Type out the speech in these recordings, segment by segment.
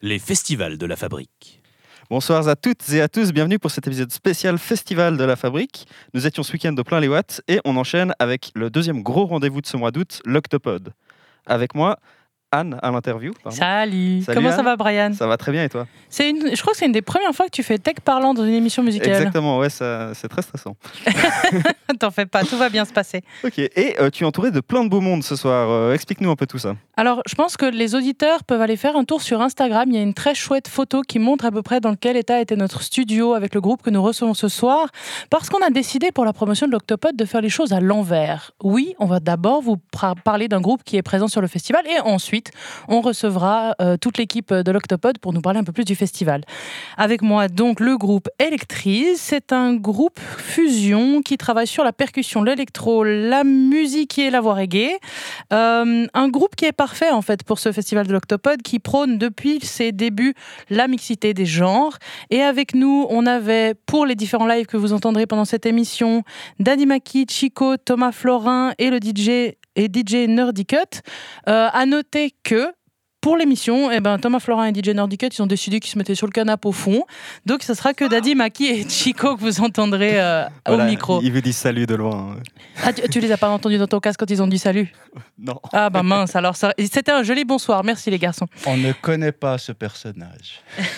Les festivals de la Fabrique. Bonsoir à toutes et à tous, bienvenue pour cet épisode spécial Festival de la Fabrique. Nous étions ce week-end de plein les watts et on enchaîne avec le deuxième gros rendez-vous de ce mois d'août, l'Octopod. Avec moi, Anne à l'interview. Salut, comment Anne. ça va Brian ? Ça va très bien et toi ? Je crois que c'est une des premières fois que tu fais tech parlant dans une émission musicale. Exactement, ouais, c'est très stressant. T'en fais pas, tout va bien se passer. Ok, et tu es entouré de plein de beaux mondes ce soir, explique-nous un peu tout ça. Alors, je pense que les auditeurs peuvent aller faire un tour sur Instagram. Il y a une très chouette photo qui montre à peu près dans quel état était notre studio avec le groupe que nous recevons ce soir. Parce qu'on a décidé pour la promotion de l'Octopod de faire les choses à l'envers. Oui, on va d'abord vous parler d'un groupe qui est présent sur le festival et ensuite, on recevra toute l'équipe de l'Octopod pour nous parler un peu plus du festival. Avec moi, donc, le groupe Electrise. C'est un groupe fusion qui travaille sur la percussion, l'électro, la musique et la voix reggae. Un groupe qui est parfait en fait pour ce festival de l'Octopod, qui prône depuis ses débuts la mixité des genres. Et avec nous, on avait pour les différents lives que vous entendrez pendant cette émission, Daddy Maki, Chico, Thomas Florin et le DJ Nerdy Cut. À noter que pour l'émission, Thomas Florin et DJ Nerdy Cut, ils ont décidé qu'ils se mettaient sur le canapé au fond. Donc, ce sera que Daddy Maki et Chico que vous entendrez au micro. Ils vous disent salut de loin. Ah, tu les as pas entendus dans ton casque quand ils ont dit salut ? Non. Ah bah mince, alors c'était un joli bonsoir. Merci les garçons. On ne connaît pas ce personnage.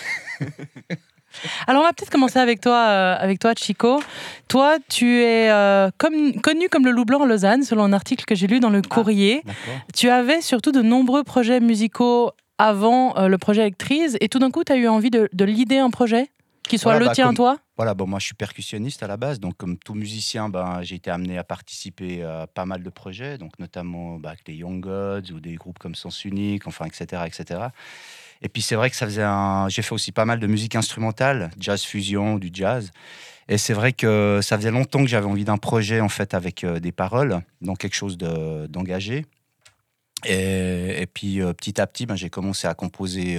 Alors, on va peut-être commencer avec toi, Chico. Toi, tu es connu comme le loup blanc en Lausanne, selon un article que j'ai lu dans le Courrier. Tu avais surtout de nombreux projets musicaux avant le projet Electrise, et tout d'un coup, tu as eu envie de leader un projet qui soit le tien, toi ? Voilà, moi je suis percussionniste à la base, donc comme tout musicien, j'ai été amené à participer à pas mal de projets, donc notamment avec les Young Gods ou des groupes comme Sens Unique, enfin, etc., etc. Et puis c'est vrai que j'ai fait aussi pas mal de musique instrumentale, jazz fusion, du jazz. Et c'est vrai que ça faisait longtemps que j'avais envie d'un projet en fait avec des paroles, donc quelque chose d'engagé. Et puis petit à petit, j'ai commencé à composer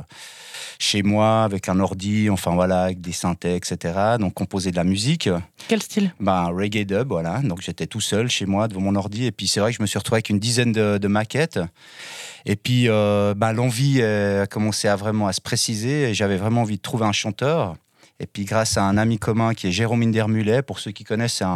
chez moi avec un ordi, enfin voilà, avec des synthés, etc. Donc composer de la musique. Quel style ? Reggae dub, voilà. Donc j'étais tout seul chez moi devant mon ordi. Et puis c'est vrai que je me suis retrouvé avec une dizaine de maquettes. Et puis l'envie a commencé à se préciser. Et j'avais vraiment envie de trouver un chanteur. Et puis grâce à un ami commun qui est Jérôme Indermullet, pour ceux qui connaissent, c'est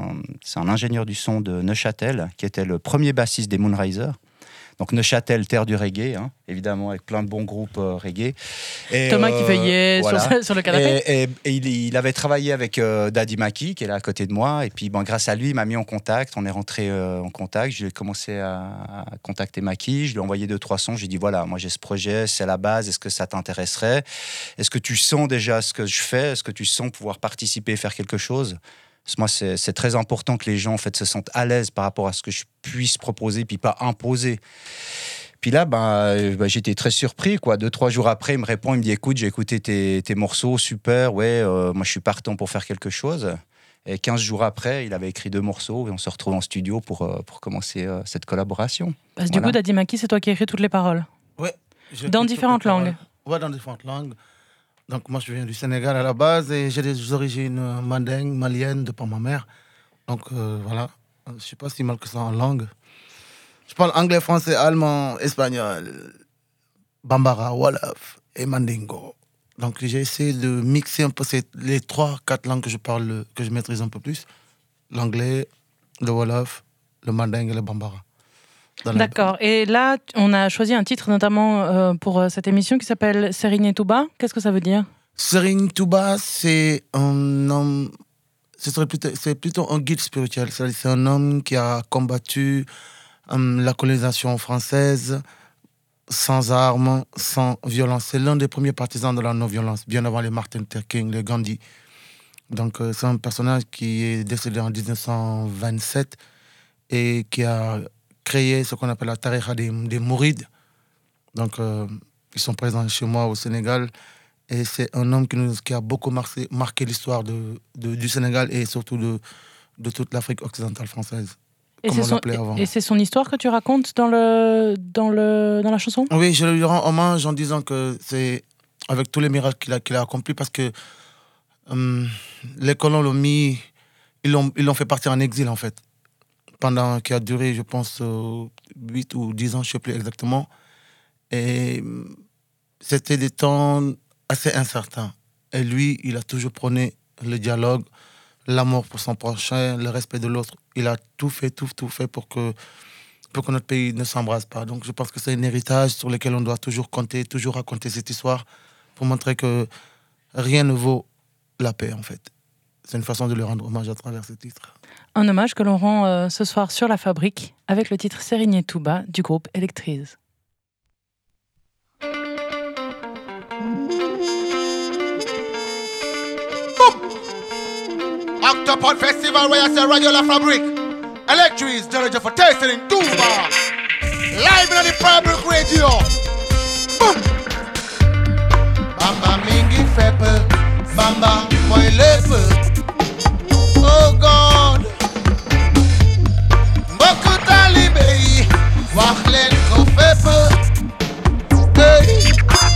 un ingénieur du son de Neuchâtel, qui était le premier bassiste des Moonrisers. Donc Neuchâtel, terre du reggae, évidemment, avec plein de bons groupes reggae. Et, Thomas qui fait yeah voilà. sur le canapé. Et il avait travaillé avec Daddy Maki, qui est là à côté de moi. Et puis, grâce à lui, il m'a mis en contact. On est rentré en contact. J'ai commencé à contacter Maki. Je lui ai envoyé 2-3 sons. J'ai dit, voilà, moi j'ai ce projet, c'est la base. Est-ce que ça t'intéresserait ? Est-ce que tu sens déjà ce que je fais ? Est-ce que tu sens pouvoir participer, faire quelque chose ? Moi, c'est très important que les gens en fait, se sentent à l'aise par rapport à ce que je puisse proposer, puis pas imposer. Puis là, j'étais très surpris. 2-3 jours après, il me répond, il me dit « Écoute, j'ai écouté tes morceaux, super, moi je suis partant pour faire quelque chose ». Et 15 jours après, il avait écrit 2 morceaux et on se retrouve en studio pour commencer cette collaboration. Parce du coup, Daddy Maki, c'est toi qui as écrit toutes les paroles ? Oui. Dans différentes langues ? Oui, dans différentes langues. Donc moi, je viens du Sénégal à la base et j'ai des origines mandingues, maliennes, de par ma mère. Donc voilà, je ne suis pas si mal que ça en langue. Je parle anglais, français, allemand, espagnol, bambara, wolof et mandingo. Donc j'ai essayé de mixer un peu les 3-4 langues que je parle, que je maîtrise un peu plus. L'anglais, le wolof, le mandingue et le bambara. D'accord. Et là, on a choisi un titre notamment pour cette émission qui s'appelle Serigne Touba. Qu'est-ce que ça veut dire ? Serigne Touba, c'est un homme... C'est plutôt un guide spirituel. C'est un homme qui a combattu la colonisation française sans armes, sans violence. C'est l'un des premiers partisans de la non-violence, bien avant les Martin Luther King, les Gandhi. Donc c'est un personnage qui est décédé en 1927 et qui a créé ce qu'on appelle la tariqa des Mourides. Donc ils sont présents chez moi au Sénégal. Et c'est un homme qui a beaucoup marqué l'histoire du Sénégal et surtout de toute l'Afrique occidentale française. Et c'est son histoire que tu racontes dans la chanson ? Oui, je lui rends hommage en disant que c'est avec tous les miracles qu'il a accomplis parce que les colons l'ont mis, ils l'ont fait partir en exil en fait, qui a duré, je pense, 8 ou 10 ans, je ne sais plus exactement. Et c'était des temps assez incertains. Et lui, il a toujours prôné le dialogue, l'amour pour son prochain, le respect de l'autre. Il a tout fait pour que notre pays ne s'embrase pas. Donc je pense que c'est un héritage sur lequel on doit toujours compter, toujours raconter cette histoire pour montrer que rien ne vaut la paix, en fait. C'est une façon de lui rendre hommage à travers ce titre. Un hommage que l'on rend ce soir sur La Fabrique avec le titre Sérigné Touba du groupe Electriz. Octopod Festival where you say Radio La Fabrique. Electriz, Georgia for tasting in Touba. Live on the Fabric Radio. Boom. Bamba mingi fepe, bamba moi lepe. Oh God. Mboko talibé, wachlen ko fepe. Hey.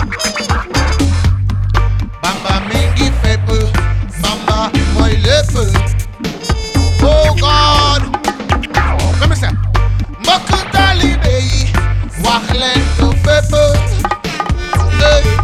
Bamba mingi fepe, bamba moi lepe. Oh God. Let me say. Mboko talibé, wachlen ko fepe. Hey.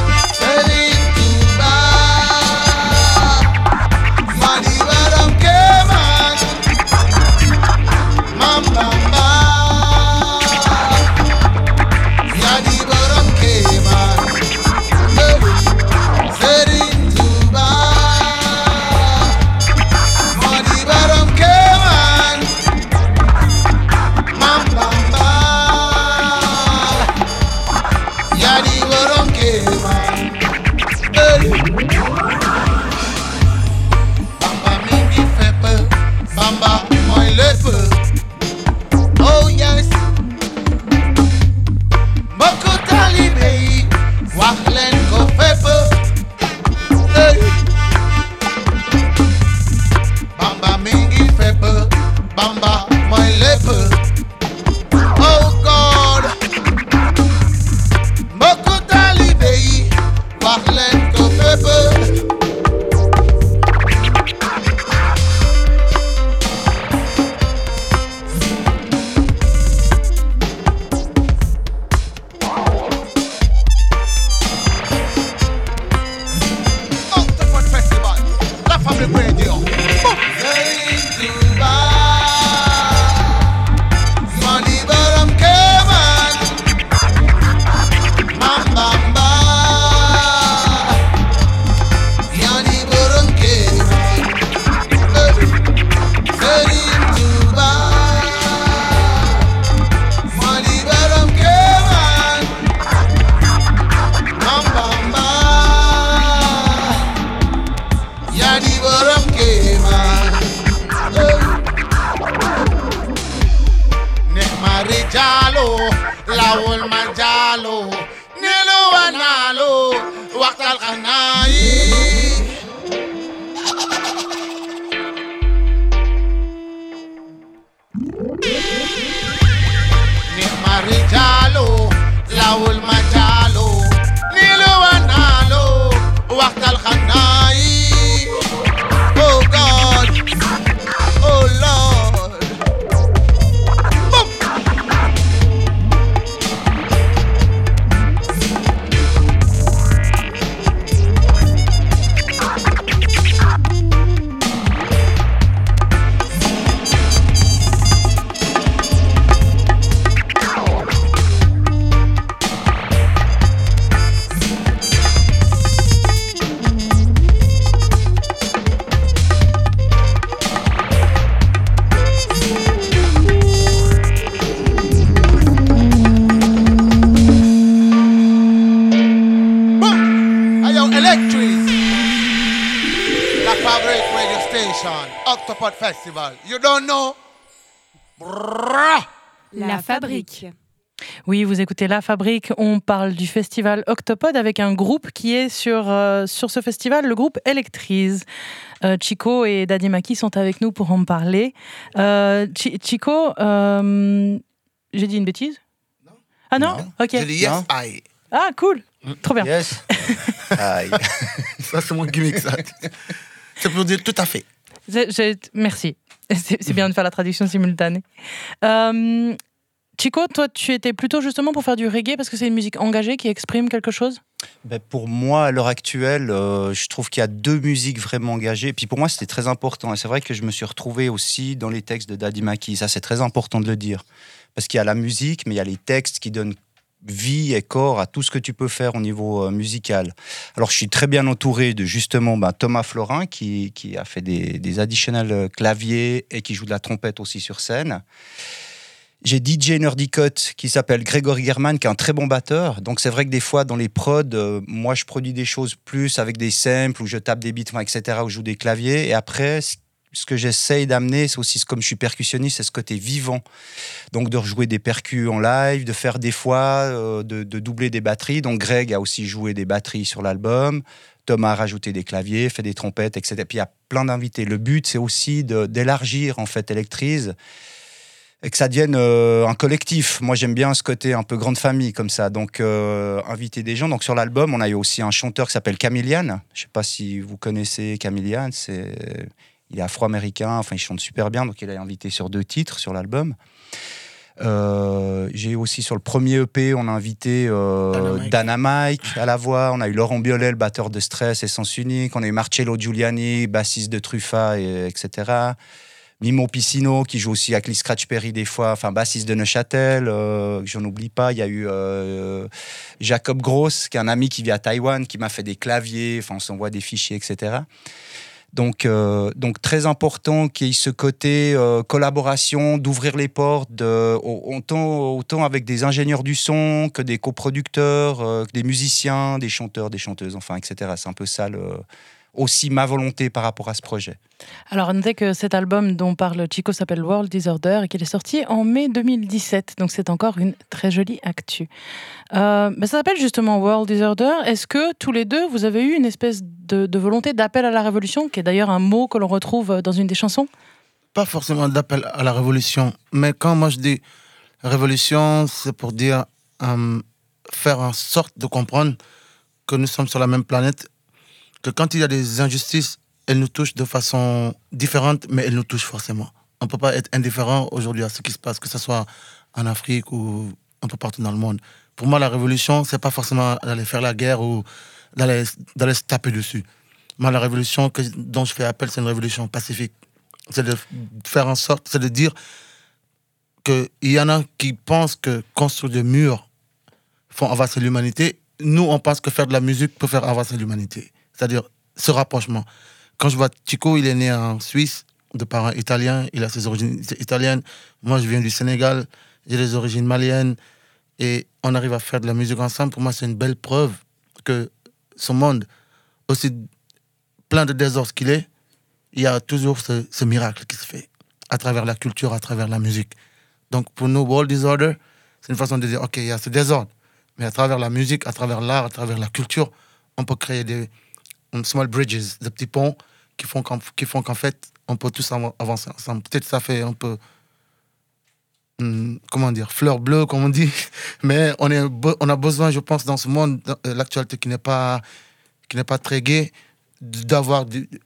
Octopod Festival. You don't know? La Fabrique. Oui, vous écoutez La Fabrique. On parle du festival Octopod avec un groupe qui est sur ce festival, le groupe Electriz. Chico et Daddy Maki sont avec nous pour en parler. Chico, j'ai dit une bêtise? Non. Ah non? Ok. J'ai dit yes, I. Ah, cool. Trop bien. Yes. Aïe. Ça, c'est mon gimmick, ça. C'est pour dire tout à fait. Merci. C'est bien de faire la traduction simultanée. Chico, toi, tu étais plutôt justement pour faire du reggae parce que c'est une musique engagée qui exprime quelque chose ? Pour moi, à l'heure actuelle, je trouve qu'il y a deux musiques vraiment engagées. Et puis pour moi, c'était très important. Et c'est vrai que je me suis retrouvé aussi dans les textes de Daddy Maki. Ça, c'est très important de le dire. Parce qu'il y a la musique, mais il y a les textes qui donnent vie et corps à tout ce que tu peux faire au niveau musical. Alors, je suis très bien entouré de justement Thomas Florin, qui a fait des additionnels claviers et qui joue de la trompette aussi sur scène. J'ai DJ Nerdicote qui s'appelle Grégory German, qui est un très bon batteur. Donc c'est vrai que des fois dans les prods, moi je produis des choses plus avec des samples, où je tape des beats, etc., où je joue des claviers. Et après, ce que j'essaye d'amener, c'est aussi, comme je suis percussionniste, c'est ce côté vivant. Donc de rejouer des percus en live, de faire des fois, de doubler des batteries. Donc Greg a aussi joué des batteries sur l'album. Thomas a rajouté des claviers, fait des trompettes, etc. Puis il y a plein d'invités. Le but, c'est aussi d'élargir en fait Electrise, et que ça devienne un collectif. Moi, j'aime bien ce côté un peu grande famille comme ça. Donc, inviter des gens. Donc, sur l'album, on a eu aussi un chanteur qui s'appelle Chameleon. Je ne sais pas si vous connaissez Chameleon. Il est afro-américain. Enfin, il chante super bien. Donc, il est invité sur 2 titres sur l'album. J'ai aussi sur le premier EP, on a invité Dynamite à la voix. On a eu Laurent Biolay, le batteur de Stress et Sens Unique. On a eu Marcello Giuliani, bassiste de Truffa, etc. Mimo Piscino, qui joue aussi avec Lee Scratch Perry des fois, enfin bassiste de Neuchâtel, j'en oublie pas. Il y a eu Jacob Gross, qui est un ami qui vit à Taïwan, qui m'a fait des claviers, enfin on s'envoie des fichiers, etc. Donc très important qu'il y ait ce côté collaboration, d'ouvrir les portes, autant avec des ingénieurs du son que des coproducteurs, que des musiciens, des chanteurs, des chanteuses, enfin, etc. C'est un peu ça aussi ma volonté par rapport à ce projet. Alors, notez que cet album dont parle Chico s'appelle World Disorder et qu'il est sorti en mai 2017. Donc, c'est encore une très jolie actu. Ça s'appelle justement World Disorder. Est-ce que tous les deux, vous avez eu une espèce de volonté d'appel à la révolution, qui est d'ailleurs un mot que l'on retrouve dans une des chansons ? Pas forcément d'appel à la révolution, mais quand moi je dis révolution, c'est pour dire faire en sorte de comprendre que nous sommes sur la même planète, que quand il y a des injustices, elles nous touchent de façon différente, mais elles nous touchent forcément. On ne peut pas être indifférent aujourd'hui à ce qui se passe, que ce soit en Afrique ou un peu partout dans le monde. Pour moi, la révolution, ce n'est pas forcément d'aller faire la guerre ou d'aller se taper dessus. Moi, la révolution dont je fais appel, c'est une révolution pacifique. C'est de faire en sorte, c'est de dire qu'il y en a qui pensent que construire des murs font avancer l'humanité. Nous, on pense que faire de la musique peut faire avancer l'humanité. C'est-à-dire ce rapprochement. Quand je vois Chico, il est né en Suisse, de parents italiens, il a ses origines italiennes. Moi, je viens du Sénégal, j'ai des origines maliennes. Et on arrive à faire de la musique ensemble. Pour moi, c'est une belle preuve que ce monde, aussi plein de désordre qu'il est, il y a toujours ce miracle qui se fait à travers la culture, à travers la musique. Donc, pour nous, World Disorder, c'est une façon de dire, OK, il y a ce désordre, mais à travers la musique, à travers l'art, à travers la culture, on peut créer des small bridges, des petits ponts qui font qu'en fait, on peut tous avancer ensemble. Peut-être ça fait un peu, fleur bleue, comme on dit, mais on a besoin, je pense, dans ce monde, l'actualité qui n'est pas très gai, d'avoir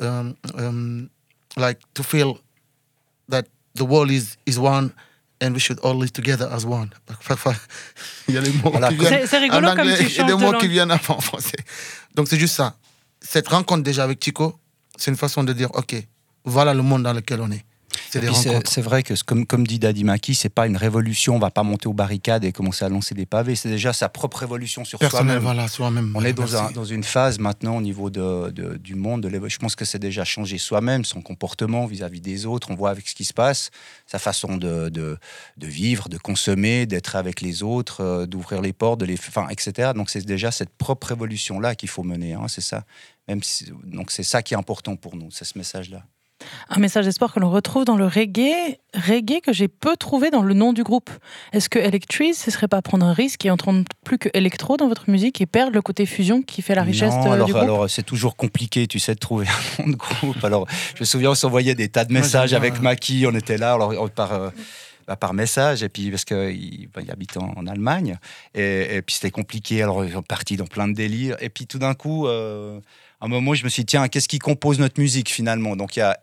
like to feel that the world is one and we should all live together as one. Il y a les mots qui viennent c'est rigolo en anglais comme tu changes et des de mots langue. qui viennent en français. Donc c'est juste ça. Cette rencontre déjà avec Chico, c'est une façon de dire ok, voilà le monde dans lequel on est. C'est des rencontres. C'est vrai que, comme dit Daddy Maki, c'est pas une révolution, on va pas monter aux barricades et commencer à lancer des pavés, c'est déjà sa propre révolution sur Personnel, soi-même. voilà, soi-même. On est dans une phase maintenant au niveau du monde, je pense que c'est déjà changé soi-même, son comportement vis-à-vis des autres, on voit avec ce qui se passe, sa façon de vivre, de consommer, d'être avec les autres, d'ouvrir les portes, etc. Donc c'est déjà cette propre révolution-là qu'il faut mener, hein, c'est ça. Donc c'est ça qui est important pour nous, c'est ce message-là. Un message d'espoir que l'on retrouve dans le reggae que j'ai peu trouvé dans le nom du groupe. Est-ce que Electrise, ce serait pas prendre un risque et entendre plus que électro dans votre musique et perdre le côté fusion qui fait la richesse du groupe ? Alors c'est toujours compliqué, tu sais, de trouver un nom de groupe. Alors je me souviens, on s'envoyait des tas de messages avec Maki, on était là, alors par message, et puis parce qu'il habite en Allemagne, et puis c'était compliqué, alors on est parti dans plein de délires, et puis tout d'un coup, à un moment, je me suis dit, tiens, qu'est-ce qui compose notre musique finalement ? Donc il y a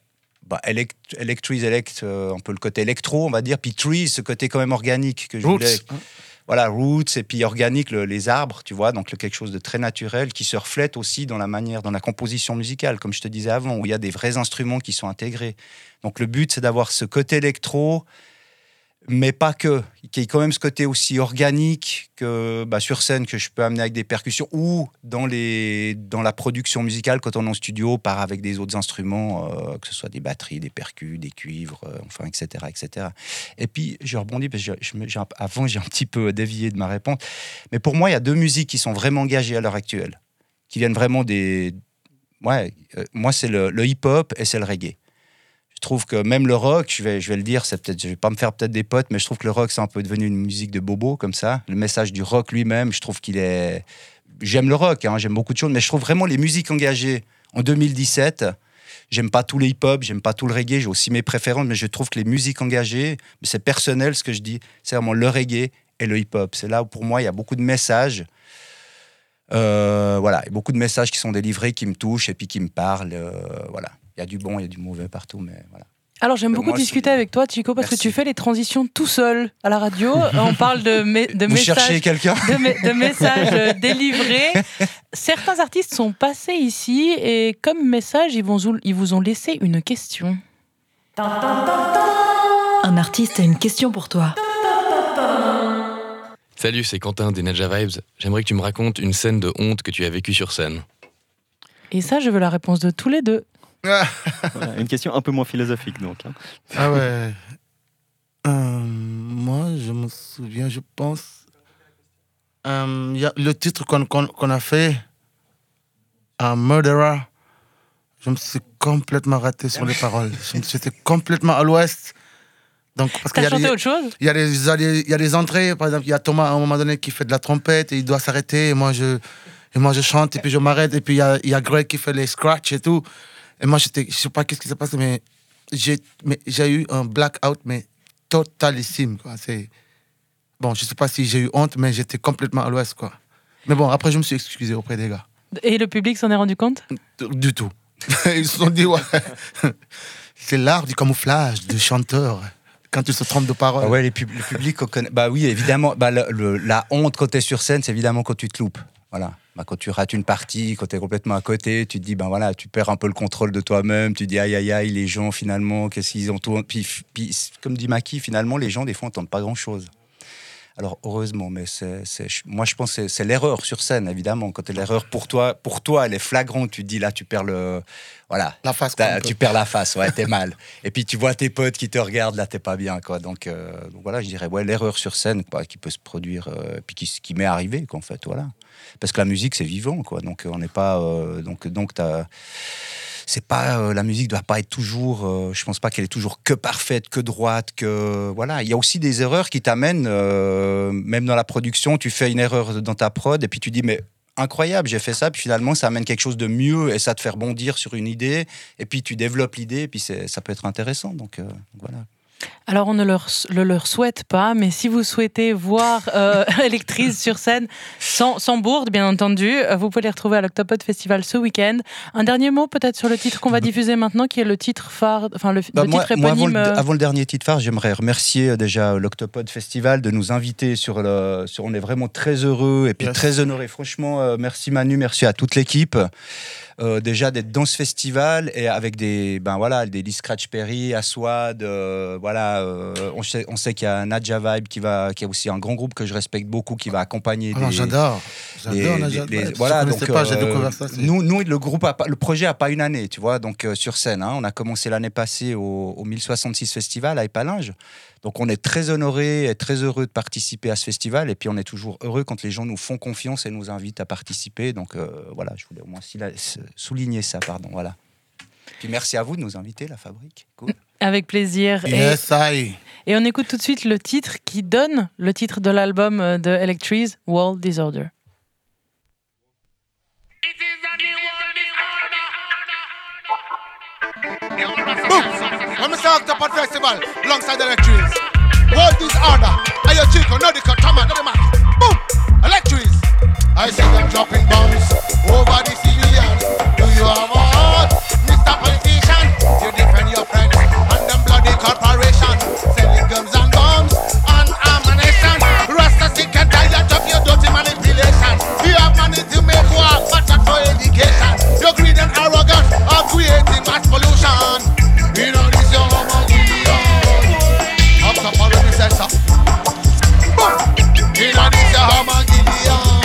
Electrees, un peu le côté électro, on va dire, puis Trees, ce côté quand même organique que je Roots. voulais. Voilà, Roots, et puis organique, les arbres, tu vois, donc quelque chose de très naturel qui se reflète aussi dans la composition musicale, comme je te disais avant, où il y a des vrais instruments qui sont intégrés. Donc le but, c'est d'avoir ce côté électro, mais pas que, qu'il y ait quand même ce côté aussi organique que sur scène que je peux amener avec des percussions ou dans la production musicale quand on est en studio, part avec des autres instruments, que ce soit des batteries, des percus, des cuivres, etc., etc. Et puis je rebondis parce que avant j'ai un petit peu dévié de ma réponse, mais pour moi il y a deux musiques qui sont vraiment engagées à l'heure actuelle, qui viennent vraiment moi c'est le hip-hop et c'est le reggae. Je trouve que même le rock, je vais le dire, je vais pas me faire peut-être des potes, mais je trouve que le rock c'est un peu devenu une musique de bobo comme ça. Le message du rock lui-même, je trouve j'aime le rock, j'aime beaucoup de choses, mais je trouve vraiment les musiques engagées en 2017. J'aime pas tout le hip-hop, j'aime pas tout le reggae, j'ai aussi mes préférences, mais je trouve que les musiques engagées, c'est personnel ce que je dis, c'est vraiment le reggae et le hip-hop. C'est là où pour moi il y a beaucoup de messages. Il y a beaucoup de messages qui sont délivrés, qui me touchent et puis qui me parlent. Voilà. Il y a du bon, il y a du mauvais partout, mais voilà. Alors j'aime beaucoup discuter avec toi, Chico, parce que tu fais les transitions tout seul à la radio. On parle de Vous messages, cherchez quelqu'un de messages délivrés. Certains artistes sont passés ici et comme message, ils vous ont laissé une question. Un artiste a une question pour toi. Salut, c'est Quentin des Nadja Vibes. J'aimerais que tu me racontes une scène de honte que tu as vécue sur scène. Et ça, je veux la réponse de tous les deux. Voilà, une question un peu moins philosophique donc. Ah ouais. Moi, je me souviens, je pense. Il y a le titre qu'on a fait, Murderer. Je me suis complètement raté sur les paroles. J'étais complètement à l'ouest. Donc, parce T'as chanté autre chose ? Il y a des entrées, par exemple, il y a Thomas à un moment donné qui fait de la trompette et il doit s'arrêter. Et moi, je chante et puis je m'arrête. Et puis il y a Greg qui fait les scratchs et tout. Et moi, je sais pas qu'est-ce qui s'est passé, mais j'ai eu un blackout, mais totalissime, quoi. Bon, je sais pas si j'ai eu honte, mais j'étais complètement à l'ouest, quoi. Mais bon, après, je me suis excusé auprès des gars. Et le public s'en est rendu compte ? Du tout. Ils se sont dit, ouais, c'est l'art du camouflage du chanteur. Quand tu se trompes de parole. Ah ouais, le public, oui, évidemment. La honte quand tu es sur scène, c'est évidemment quand tu te loupes. Voilà. Quand tu rates une partie, quand tu es complètement à côté, tu te dis, tu perds un peu le contrôle de toi-même. Tu te dis, aïe, aïe, aïe, les gens, finalement, qu'est-ce qu'ils ont tout. Puis, comme dit Maki, finalement, les gens, des fois, n'entendent pas grand-chose. Alors, heureusement, mais moi, je pense que c'est l'erreur sur scène, évidemment. Quand l'erreur, pour toi, elle est flagrante. Tu te dis, là, tu perds la face. Tu perds la face, ouais, t'es mal. Et puis, tu vois tes potes qui te regardent, là, t'es pas bien, quoi. Donc voilà, je dirais, ouais, l'erreur sur scène, quoi, qui peut se produire, puis qui m'est arrivé, quoi, en fait, voilà. Parce que la musique, c'est vivant, quoi. Donc, on n'est pas... c'est pas la musique doit pas être toujours je pense pas qu'elle est toujours que parfaite, que droite, que voilà, il y a aussi des erreurs qui t'amènent même dans la production, tu fais une erreur dans ta prod et puis tu dis mais incroyable, j'ai fait ça, puis finalement ça amène quelque chose de mieux et ça te fait rebondir sur une idée et puis tu développes l'idée et puis ça peut être intéressant, donc voilà. Alors, on ne le leur souhaite pas, mais si vous souhaitez voir Electrees sur scène, sans bourde, bien entendu, vous pouvez les retrouver à l'Octopod Festival ce week-end. Un dernier mot, peut-être, sur le titre qu'on va diffuser maintenant, qui est le titre phare, enfin, le titre éponyme. Moi, avant le dernier titre phare, j'aimerais remercier déjà l'Octopod Festival de nous inviter on est vraiment très heureux et puis très honorés. Franchement, merci Manu, merci à toute l'équipe. Déjà d'être dans ce festival et avec des Lee Scratch Perry, Aswad, on sait qu'il y a Nadja Vibe qui est aussi un grand groupe que je respecte beaucoup, qui va accompagner j'adore Nadja Vibe. Voilà, donc j'ai découvert ça. Nous le projet a pas une année, tu vois, donc sur scène, on a commencé l'année passée au 1066 Festival à Épalinges. Donc on est très honorés et très heureux de participer à ce festival et puis on est toujours heureux quand les gens nous font confiance et nous invitent à participer. Donc voilà, je voulais au moins souligner ça, voilà. Puis merci à vous de nous inviter, La Fabrique. Cool. Avec plaisir. Yes, et on écoute tout de suite le titre qui donne le titre de l'album de Electrees, World Disorder. When we say Octopod Festival, alongside Electrees, World Disorder. Hey, yo, Chico, no, the Tama, no, the man. Boom! Electrees. I see them dropping bombs over the civilians. Do you have a heart, Mr. Politician? You defend your pride. creating mass pollution. You know this young Armageddon. Up top of the sensor. Boom. You know this young Armageddon.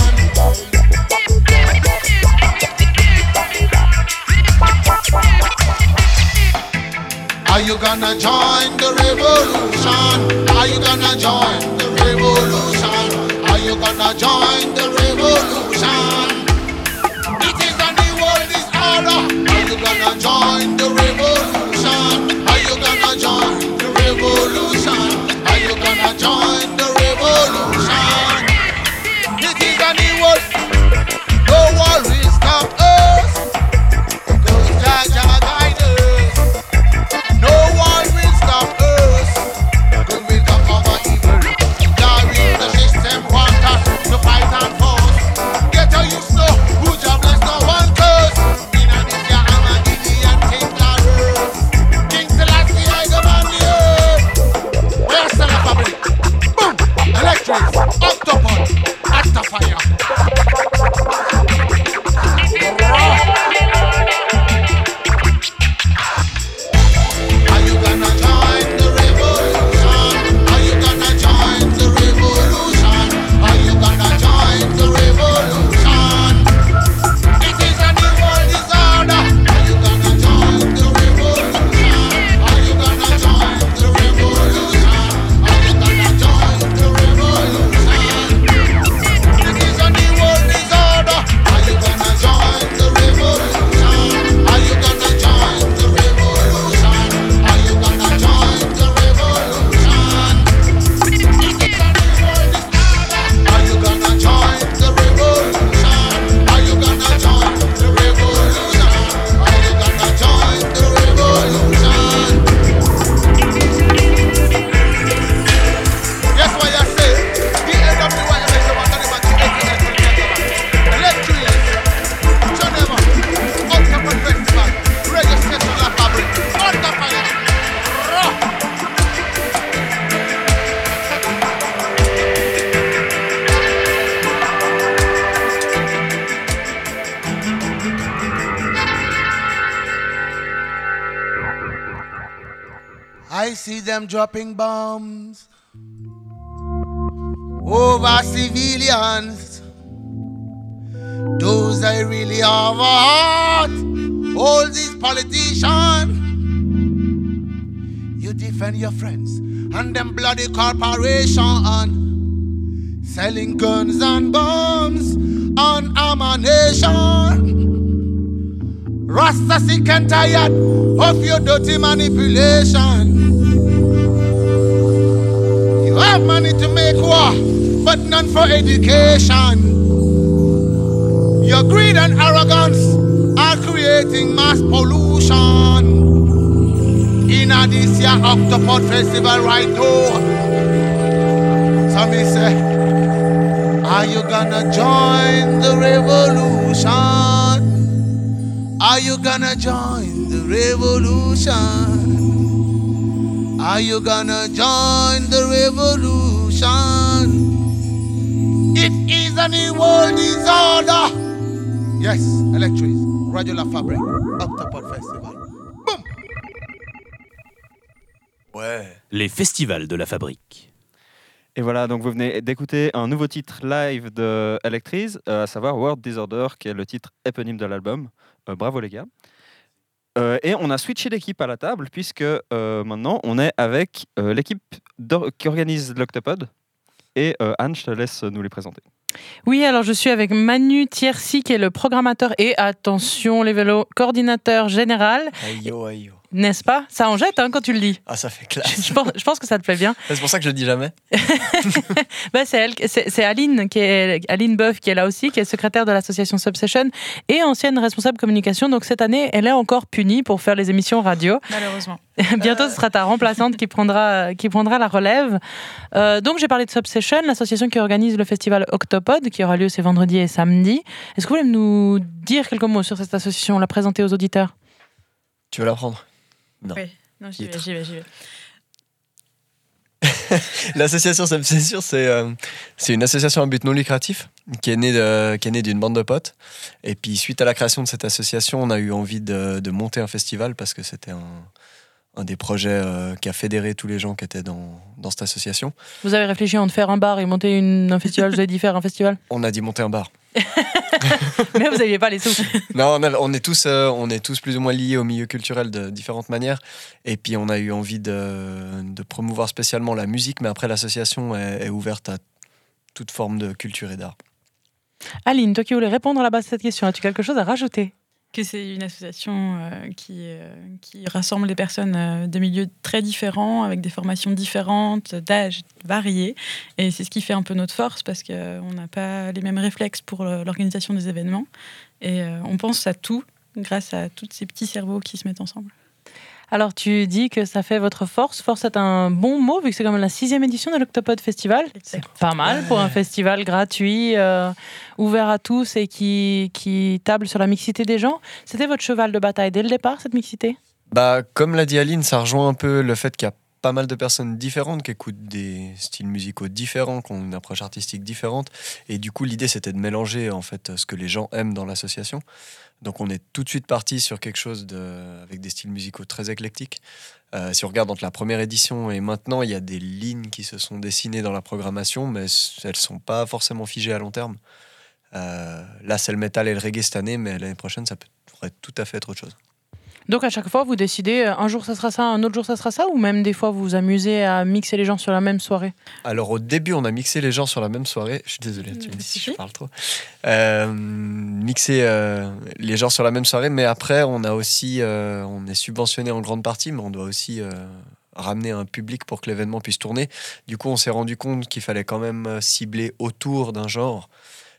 Are you gonna join the revolution? Are you gonna join the revolution? Are you gonna join the revolution? It is a new world disorder. Are you gonna join the revolution? Are you gonna join the revolution? Are you gonna join the revolution? It is a new world. No one will stop us. Cause Jah guide us. No one will stop us. Cause we conquer evil. Jah in the system want us to fight and force. Get a use no who Jah bless no one curse. In a this year I'm a Gideon King Larus. King Selassie I command the earth. Where's the family? Boom! Electric, octopus, at the fire. Are you gonna join the revolution? Are you gonna join the revolution? Are you gonna join the revolution? It is a new world disorder. Are you gonna join the revolution? Are you gonna join the revolution? Are you gonna join the revolution? It is a new world disorder. Are you gonna join the revolution? Are you gonna join the revolution? Are you gonna join the revolution? It is a new world disorder. Are you gonna join the revolution? Are you gonna join the revolution? Are you gonna join the revolution? Yes, what you say? The end of the world, everyone can imagine Electric, Geneva, Octopus Festival, Radio Station La Fabrique, on the fire. I see them dropping bombs over civilians. Those I really have a heart. All these politicians, you defend your friends and them bloody corporation, selling guns and bombs on ammunition. Rasta sick and tired of your dirty manipulation. You have money to make war, but none for education. Your greed and arrogance are creating mass pollution. In this year Octopus Festival right now. So me say, are you gonna join the revolution? Are you gonna join the revolution? Are you gonna join the revolution? It is a new world disorder. Yes, Electric, Radio La Fabrique, Octopus Festival. Boom! Ouais. Les festivals de la Fabrique. Et voilà, donc vous venez d'écouter un nouveau titre live de Electriz, à savoir World Disorder, qui est le titre éponyme de l'album. Bravo les gars. Et on a switché d'équipe à la table, puisque maintenant on est avec l'équipe qui organise l'Octopod. Et Anne, je te laisse nous les présenter. Oui, alors je suis avec Manu Thiercy, qui est le programmateur et, attention les vélos, coordinateur général. Aïe yo, aïe yo. N'est-ce pas? Ça en jette hein, quand tu le dis. Ah, ça fait classe. Je pense que ça te plaît bien. C'est pour ça que je le dis jamais. Bah, c'est Aline, Aline Boeuf qui est là aussi, qui est secrétaire de l'association Subsession et ancienne responsable communication. Donc cette année, elle est encore punie pour faire les émissions radio. Malheureusement. Bientôt, ce sera ta remplaçante qui prendra la relève. Donc j'ai parlé de Subsession, l'association qui organise le festival Octopod, qui aura lieu ces vendredis et samedis. Est-ce que vous voulez nous dire quelques mots sur cette association, la présenter aux auditeurs? Tu veux la prendre? Non. Oui, non, j'y vais. L'association Seb C'est sûr, c'est une association à but non lucratif qui est née d'une bande de potes. Et puis, suite à la création de cette association, on a eu envie de monter un festival parce que c'était un des projets qui a fédéré tous les gens qui étaient dans cette association. Vous avez réfléchi à en faire un bar et monter un festival. Vous avez dit faire un festival. On a dit monter un bar. Mais vous n'aviez pas les sous. Non, on est tous plus ou moins liés au milieu culturel de différentes manières. Et puis, on a eu envie de promouvoir spécialement la musique, mais après, l'association est ouverte à toute forme de culture et d'art. Aline, toi qui voulais répondre à la base de cette question, as-tu quelque chose à rajouter ? Que c'est une association qui rassemble des personnes de milieux très différents, avec des formations différentes, d'âges variés. Et c'est ce qui fait un peu notre force, parce qu'on n'a pas les mêmes réflexes pour l'organisation des événements. Et on pense à tout grâce à tous ces petits cerveaux qui se mettent ensemble. Alors, tu dis que ça fait votre force. Force est un bon mot, vu que c'est quand même la 6e édition de l'Octopod Festival. C'est pas mal pour un festival gratuit, ouvert à tous et qui table sur la mixité des gens. C'était votre cheval de bataille dès le départ, cette mixité ? Comme l'a dit Aline, ça rejoint un peu le fait qu'il y a pas mal de personnes différentes qui écoutent des styles musicaux différents, qui ont une approche artistique différente. Et du coup, l'idée, c'était de mélanger en fait ce que les gens aiment dans l'association. Donc on est tout de suite parti sur quelque chose avec des styles musicaux très éclectiques. Si on regarde entre la première édition et maintenant, il y a des lignes qui se sont dessinées dans la programmation, mais elles ne sont pas forcément figées à long terme. Là, c'est le métal et le reggae cette année, mais l'année prochaine, ça pourrait tout à fait être autre chose. Donc à chaque fois, vous décidez, un jour ça sera ça, un autre jour ça sera ça, ou même des fois vous vous amusez à mixer les gens sur la même soirée ? Alors au début, on a mixé les gens sur la même soirée. Je suis désolé, tu me dis si je parle trop. Mixer les gens sur la même soirée, mais après, on est subventionné en grande partie, mais on doit aussi ramener un public pour que l'événement puisse tourner. Du coup, on s'est rendu compte qu'il fallait quand même cibler autour d'un genre.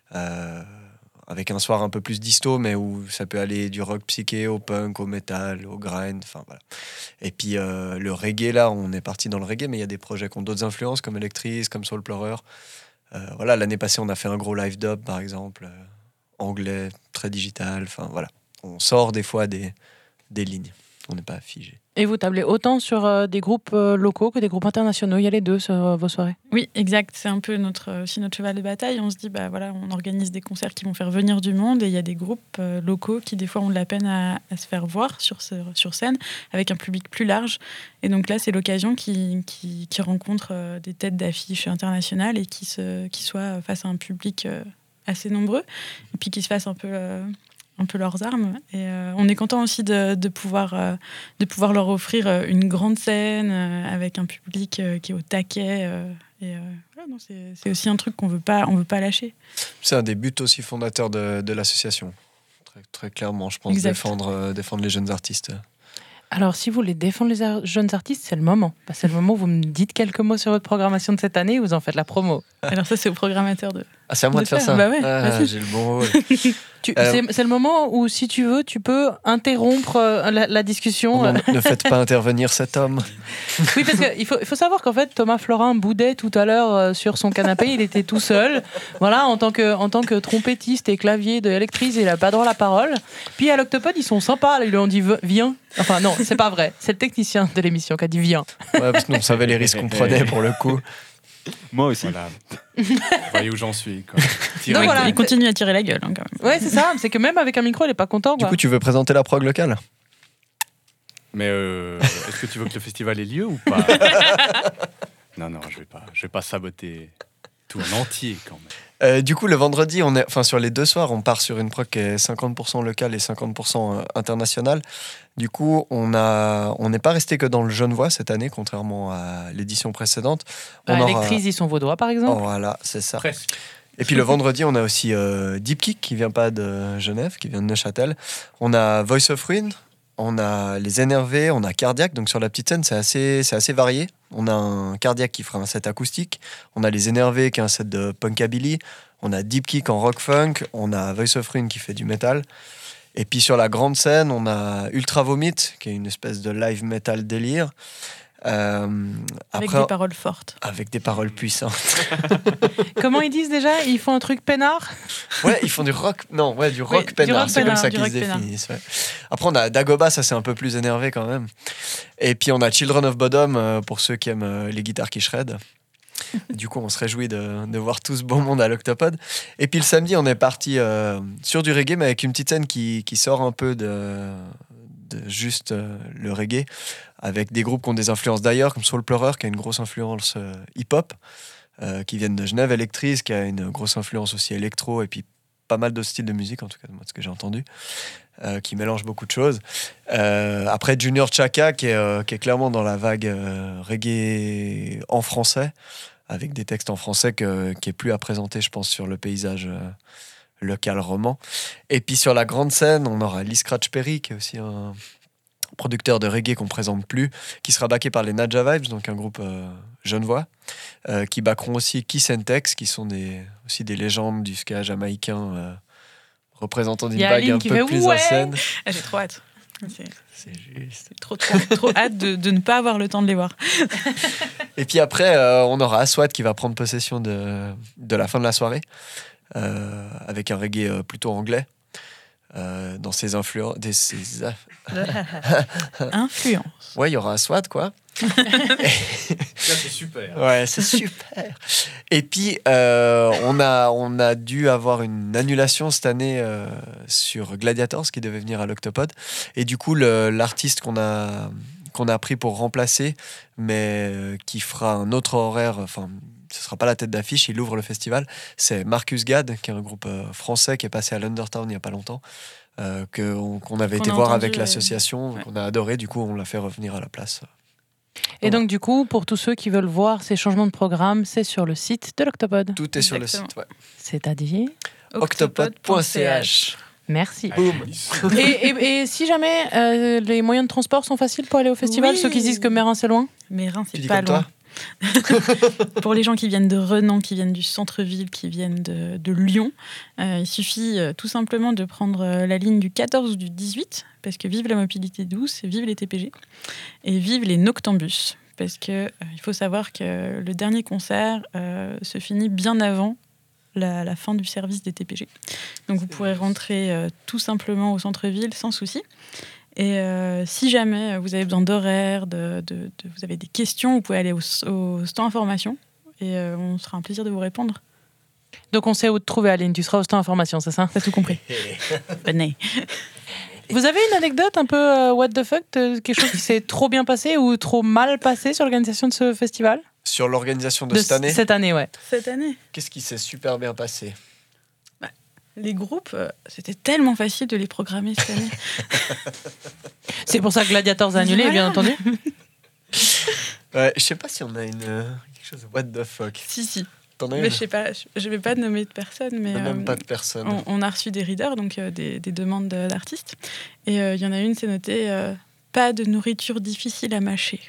Avec un soir un peu plus disto, mais où ça peut aller du rock psyché au punk, au metal, au grind, enfin voilà. Et puis le reggae, là, on est parti dans le reggae, mais il y a des projets qui ont d'autres influences, comme Electrice, comme Soulplorer. Voilà, l'année passée, on a fait un gros live dub, par exemple, anglais, très digital, enfin voilà. On sort des fois des lignes, on n'est pas figé. Et vous tablez autant sur des groupes locaux que des groupes internationaux. Il y a les deux sur vos soirées. Oui, exact. C'est un peu aussi notre cheval de bataille. On se dit, on organise des concerts qui vont faire venir du monde, et il y a des groupes locaux qui, des fois, ont de la peine à se faire voir sur scène, avec un public plus large. Et donc là, c'est l'occasion qui rencontre des têtes d'affiche internationales et qui soient face à un public assez nombreux, et puis qui se fassent un peu leurs armes. Et on est content aussi de pouvoir leur offrir une grande scène avec un public qui est au taquet. C'est aussi un truc qu'on veut pas lâcher. C'est un des buts aussi fondateurs de l'association. Très, très clairement, je pense, défendre les jeunes artistes. Alors, si vous voulez défendre les jeunes artistes, c'est le moment. C'est le moment où vous me dites quelques mots sur votre programmation de cette année et vous en faites la promo. Alors ça, c'est au programmateur de... Ah, c'est à moi de faire ça. Bah ouais, j'ai le bon rôle. C'est le moment où, si tu veux, tu peux interrompre la discussion. Ne faites pas intervenir cet homme. Oui, parce qu'il faut savoir qu'en fait, Thomas Florin boudait tout à l'heure sur son canapé. Il était tout seul. Voilà, en tant que trompettiste et clavier de Electrice, il n'a pas droit à la parole. Puis à l'Octopod, ils sont sympas. Ils lui ont dit viens. Enfin, non, c'est pas vrai. C'est le technicien de l'émission qui a dit viens. Ouais, parce que nous, on savait les risques qu'on prenait pour le coup. Moi aussi. Voilà. Vous voyez où j'en suis. Quoi. Donc, voilà. Il continue à tirer la gueule quand même. Ouais, c'est ça. C'est que même avec un micro, il est pas content. Du coup, tu veux présenter la prog locale ? Mais est-ce que tu veux que le festival ait lieu ou pas ? Non, je vais pas saboter tout en entier quand même. Du coup, le vendredi, sur les 2 soirs, on part sur une prog qui est 50% locale et 50% internationale. Du coup, on n'est pas resté que dans le Genevois cette année, contrairement à l'édition précédente. Electrice, ils sont vaudois, par exemple. Oh, voilà, c'est ça. Presque. Et puis le vendredi, on a aussi Deep Kick, qui vient pas de Genève, qui vient de Neuchâtel. On a Voice of Ruin, on a Les Énervés, on a Cardiac. Donc sur la petite scène, c'est assez varié. On a un Cardiac qui fera un set acoustique. On a Les Énervés qui est un set de punkabilly. On a Deep Kick en rock funk. On a Voice of Ruin qui fait du metal. Et puis sur la grande scène, on a Ultra Vomit, qui est une espèce de live metal délire. Avec après, des paroles fortes. avec des paroles puissantes. Comment ils disent déjà? Ils font un truc peinard? Ouais, ils font du rock. Non, ouais, du rock Oui, peinard. du rock C'est comme peinard, ça du qu'ils se rock peinard. définissent. Ouais. Après, on a Dagoba, ça c'est un peu plus énervé quand même. Et puis on a Children of Bodom pour ceux qui aiment les guitares qui shred. Du coup, on se réjouit de voir tout ce beau monde à l'Octopode. Et puis le samedi, on est parti sur du reggae, mais avec une petite scène qui sort un peu de juste le reggae, avec des groupes qui ont des influences d'ailleurs, comme Soul Pleurer, qui a une grosse influence hip-hop, qui viennent de Genève, Electrice, qui a une grosse influence aussi électro, et puis pas mal d'autres styles de musique, en tout cas, moi, de ce que j'ai entendu, qui mélange beaucoup de choses. Après, Junior Chaka, qui est clairement dans la vague reggae en français, avec des textes en français qui est plus à présenter, je pense, sur le paysage local roman. Et puis sur la grande scène, on aura Lee Scratch Perry, qui est aussi un producteur de reggae qu'on ne présente plus, qui sera backé par les Nadja Vibes, donc un groupe genevois, qui backeront aussi Kiss and Tex, qui sont aussi des légendes du ska jamaïcain, représentant d'une vague un peu plus ancienne. Ah, j'ai trop hâte. C'est juste. Trop hâte de ne pas avoir le temps de les voir. Et puis après, on aura Aswad qui va prendre possession de la fin de la soirée, avec un reggae plutôt anglais, dans ses influences. Influence. Ouais, il y aura Aswad, quoi. Ça, c'est super. Ouais, c'est super. Et puis, on a dû avoir une annulation cette année sur Gladiators, qui devait venir à l'Octopode. Et du coup, l'artiste qu'on a pris pour remplacer, mais qui fera un autre horaire, enfin, ce sera pas la tête d'affiche, il ouvre le festival, c'est Marcus Gad, qui est un groupe français qui est passé à l'Undertown il y a pas longtemps, qu'on avait été voir avec l'association, qu'on a adoré, du coup on l'a fait revenir à la place. Et donc, du coup, pour tous ceux qui veulent voir ces changements de programme, c'est sur le site de l'Octopode. Tout est sur le site, ouais. C'est-à-dire octopode.ch. Merci. Et si jamais les moyens de transport sont faciles pour aller au festival, ceux qui disent que Mérin c'est loin? Mérin, c'est pas loin. Pour les gens qui viennent de Renan, qui viennent du centre-ville, qui viennent de Lyon, il suffit tout simplement de prendre la ligne du 14 ou du 18, parce que vive la mobilité douce, vive les TPG, et vive les Noctambus, parce que il faut savoir que le dernier concert se finit bien avant la fin du service des TPG. Donc vous pourrez rentrer tout simplement au centre-ville sans souci. Et si jamais vous avez besoin d'horaires, vous avez des questions, vous pouvez aller au stand information et on sera un plaisir de vous répondre. Donc on sait où te trouver, Aline, tu seras au stand information, c'est ça? T'as tout compris. Venez. Vous avez une anecdote un peu what the fuck, quelque chose qui s'est trop bien passé ou trop mal passé sur l'organisation de ce festival? Sur l'organisation de cette année? Cette année, ouais. Cette année. Qu'est-ce qui s'est super bien passé? Les groupes, c'était tellement facile de les programmer cette année. C'est pour ça que Gladiators a annulé, bien entendu. Ouais, je sais pas si on a quelque chose de what the fuck. Si. T'en as une? Mais je sais pas, je vais pas nommer de personne, mais même pas de personne. On a reçu des readers, donc des demandes d'artistes. Et il y en a une, c'est noté pas de nourriture difficile à mâcher.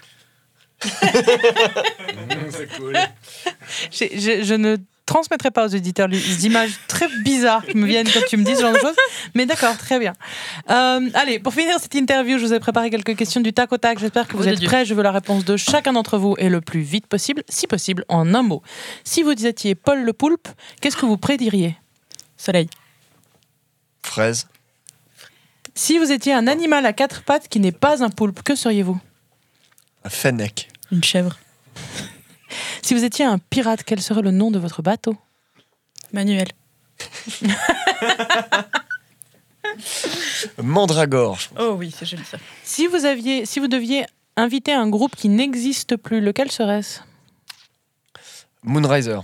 C'est cool. Je ne transmettrai pas aux auditeurs les images très bizarres qui me viennent quand tu me dis ce genre de choses. Mais d'accord, très bien. Allez, pour finir cette interview, je vous ai préparé quelques questions du tac au tac. J'espère que vous êtes prêts. Je veux la réponse de chacun d'entre vous et le plus vite possible, si possible, en un mot. Si vous étiez Paul le Poulpe, qu'est-ce que vous prédiriez? Soleil. Fraise. Si vous étiez un animal à quatre pattes qui n'est pas un poulpe, que seriez-vous? Un fennec. Une chèvre. Si vous étiez un pirate, quel serait le nom de votre bateau? Manuel. Mandragore. Oh oui, c'est joli ça. Si vous deviez inviter un groupe qui n'existe plus, lequel serait-ce? Moonriser.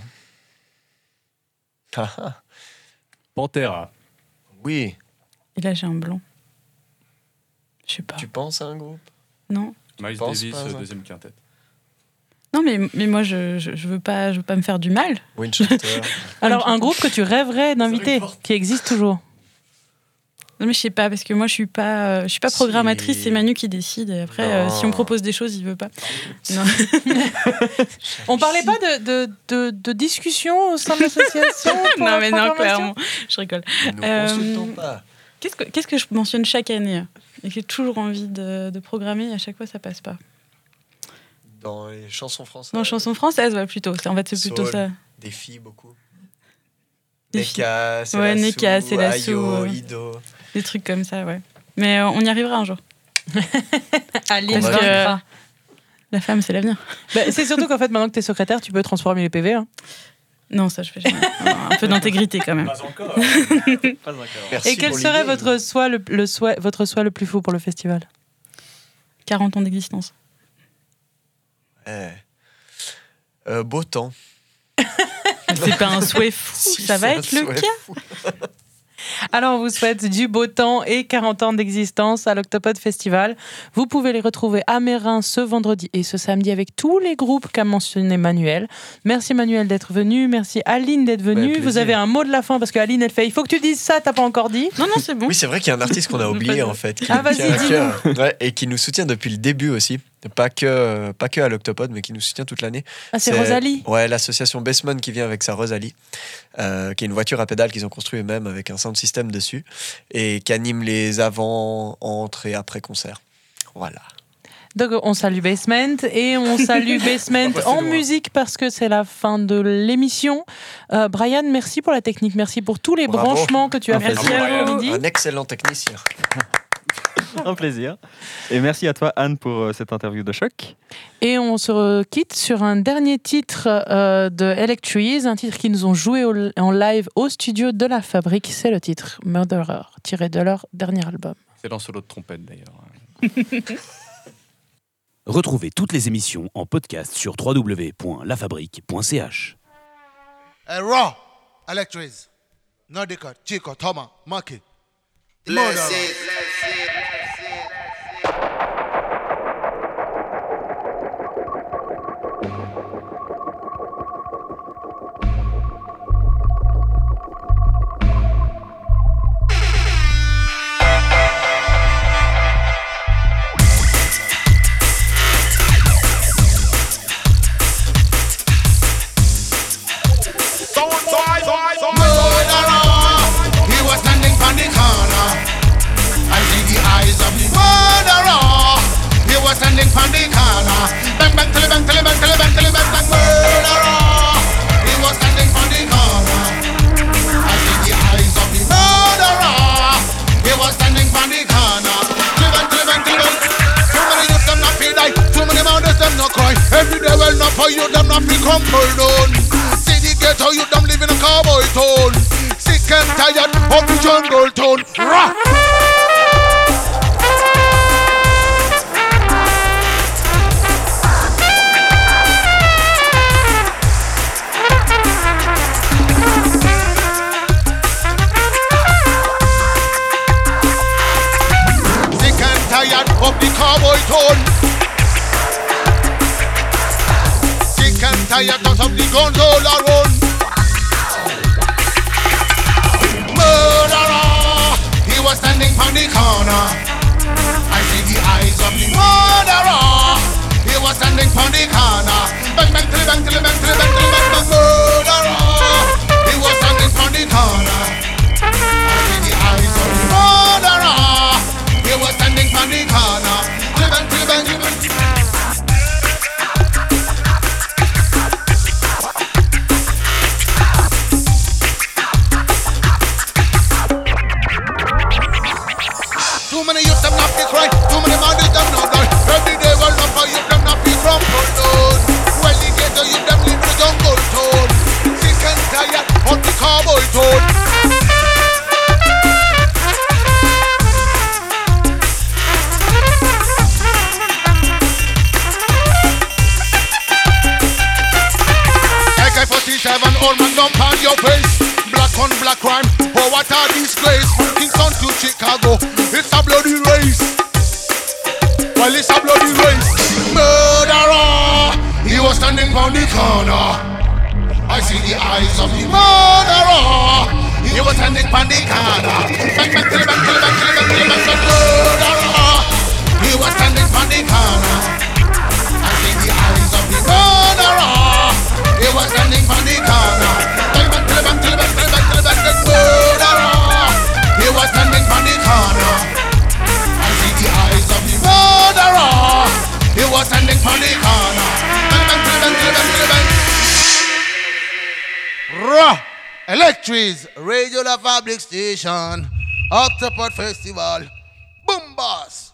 Pantera. Oui. Et là, j'ai un blanc. Je sais pas. Tu penses à un groupe? Non. Miles penses Davis, pas, ça deuxième quintette. Non, mais moi, je veux pas me faire du mal. Winchester. Alors, un groupe que tu rêverais d'inviter, qui existe toujours. Non, mais je sais pas, parce que moi, je suis pas programmatrice, c'est Manu qui décide. Et après, si on propose des choses, il veut pas. Non. On parlait pas de discussion au sein de l'association? Non, mais non, clairement. Je rigole. Ne consultons pas. Qu'est-ce que je mentionne chaque année et que j'ai toujours envie de programmer et à chaque fois, ça passe pas? Dans les chansons françaises. Dans chansons françaises, ouais, plutôt. En fait, c'est plutôt Soul, ça. Des filles, beaucoup. Des Neka, c'est Ouais, la Neka, Sou, c'est la Ayo, Sou, Ido. Des trucs comme ça, ouais. Mais on y arrivera un jour. Aline Parce que vaincra. la femme, c'est l'avenir. Bah, c'est surtout qu'en fait, maintenant que tu es secrétaire, tu peux transformer les PV. Hein. Non, ça, je fais jamais. Un peu d'intégrité, quand même. Pas encore. Pas encore. Merci Et quel pour serait l'idée. votre souhait le plus fou pour le festival? 40 ans d'existence. Beau temps. C'est pas un souhait fou, Si, ça va c'est être un le souhait cas. fou. Alors, on vous souhaite du beau temps et 40 ans d'existence à l'Octopod Festival. Vous pouvez les retrouver à Mérin ce vendredi et ce samedi avec tous les groupes qu'a mentionné Manuel. Merci Manuel d'être venu. Merci Aline d'être venue. plaisir. Vous avez un mot de la fin parce qu'Aline, elle fait « Il faut que tu dises ça, t'as pas encore dit ». Non, non, c'est bon. Oui, c'est vrai qu'il y a un artiste qu'on a oublié en fait. Qui Ah, nous tient vas-y, à cœur. Ouais, et qui nous soutient depuis le début aussi. Pas que à l'Octopod, mais qui nous soutient toute l'année. Ah, c'est Rosalie. Ouais, l'association Bestman qui vient avec sa Rosalie, qui est une voiture à pédales qu'ils ont construit eux-mêmes avec un sound system dessus et qui anime les avant, entre et après concerts. Voilà. Donc, on salue Basement et on salue Basement en musique parce que c'est la fin de l'émission. Brian, merci pour la technique. Merci pour tous les Bravo. branchements que tu as fait Merci cet à vous. après-midi. Un excellent technicien. Un plaisir. Et merci à toi, Anne, pour cette interview de choc. Et on se quitte sur un dernier titre de Electrees, un titre qu'ils nous ont joué en live au studio de la Fabrique. C'est le titre Murderer, tiré de leur dernier album. C'est dans solo de trompette d'ailleurs. Retrouvez toutes les émissions en podcast sur www.lafabrique.ch. Raw, Electries, Nordica, Chico, Thomas, Maki. Bless it. He was standing on the corner. I see the eyes of the murderer. He was standing on the corner. Bang bang till bang till bang till bang till bang bang murderer. He was standing on the corner. I see the eyes of the murderer. He was standing on the corner. Till bang till bang till bang. Too many youth them not feel die. Too many mothers them not cry. Every day well not for you them not feel crumpled down. See the ghetto you them live in a cowboy town. Sick and tired of the jungle town. Rah! Sick and tired of the cowboy town. Sick and tired of the guns all around. Murderer, he was standing on the corner. I see the eyes of the murderer. He was standing on the corner. Bang bang till bang till bang till bang till bang bang. Murderer, he was standing on the corner. I see the eyes of the murderer. He was standing on the corner. Till bang till bang till bang. Too many youth them not be cry. Too many mothers them not die. Every day well not for youth them not be crumpled down. Well the ghetto youth them live in the jungle town. Sick and tired of the cowboy town. AK-47 old man dump on your face. Black on black crime. Oh what a disgrace. From Kingston to Chicago. It's a bloody race. Well, it's a bloody race. Murderer, he was standing on the corner. I see the eyes of the murderer. He was standing on the corner. Bang bang till bang till bang till bang till bang bang. Murderer, he was standing on the corner. I see the eyes of the murderer. He was standing on the corner. Bang bang till bang till bang till bang till bang bang. Murderer, he was standing on the corner. I see the eyes of the murderer. He was standing on the corner. Directories, Radio La Fabrique Station, Octopod Festival, Boom Boss.